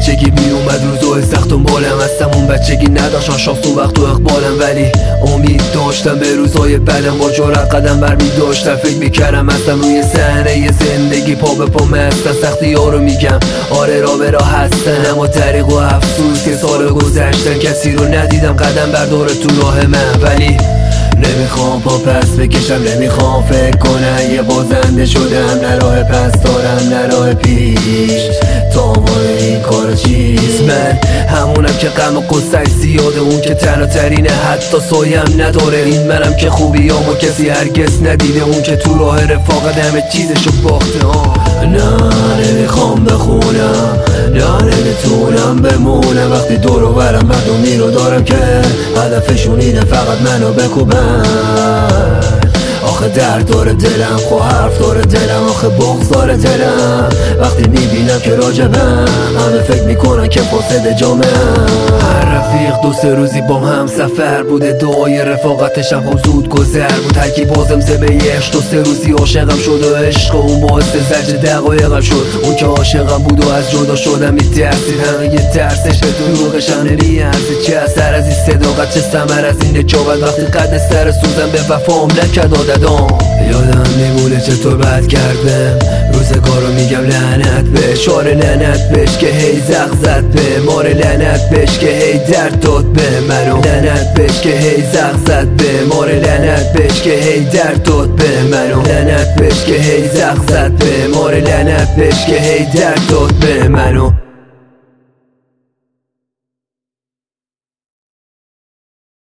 بچگی بیرون اومد روزای سخت و بالم هستم. اون بچگی نداشتم شانس و وقت و اقبالم، ولی امید داشتم به روزای بعدم. با جرأت قدم برمی داشتم، فکر میکردم هستم روی صحنه زندگی پا به پا هستم. سختی ها رو میگم آره را به راه هستن، اما طریق و افسوس که سال گذشتن کسی رو ندیدم قدم برداره تو راه من. ولی نمیخوام پا پس بکشم، نمیخوام فکر کنم یه بازنده شدم. نه راه پس دارم نه راه پیش، تا این کار چیست؟ من همونم که غم و قصه‌اش زیاده، اون که تنها ترینه حتی سایم نداره. این منم که خوبیامو کسی هرگز ندیده، اون که تو راه رفاقت همه چیزشو باخته. نه نمیخوام بخونم، نه نمیتونم بمونم وقتی دور و برم مردمی رو دارم که هدفشون اینه فقط منو بکوبن. آخه درد داره دلم، خو حرف داره دلم، آخه بغض داره دلم وقتی میبینم که راجبم همه فکر میکنن که فاسد جامعه. هر رفیق دو سه روزی با هم سفر بوده، دعای رفاقتش هم زود گذر بود. هرکی بازم زبهیش دو سه روزی عاشقم شد و عشق اون باعث زجر دقایقم شد. اون که عاشقم بود و از جدا شدم میترسید، همه یه ترسش به دروغش هم نمیارزید. چه اثر از این صداقت، چه ثمر از این نجابت وقتی قد سر سوزم به وفام نکرد عادتام. یادم نمونه چطور بد کردم روزگارو، میگم لعنت بهش، آره لعنت بهش که هی زخ زد به ماره، لعنت بهش که هی درد داد به منو، لعنت بهش که هی زخ زد به ماره، لعنت بهش که هی درد داد به منو، لعنت بهش که هی زخ زد به ماره، لعنت بهش که هی درد داد به منو.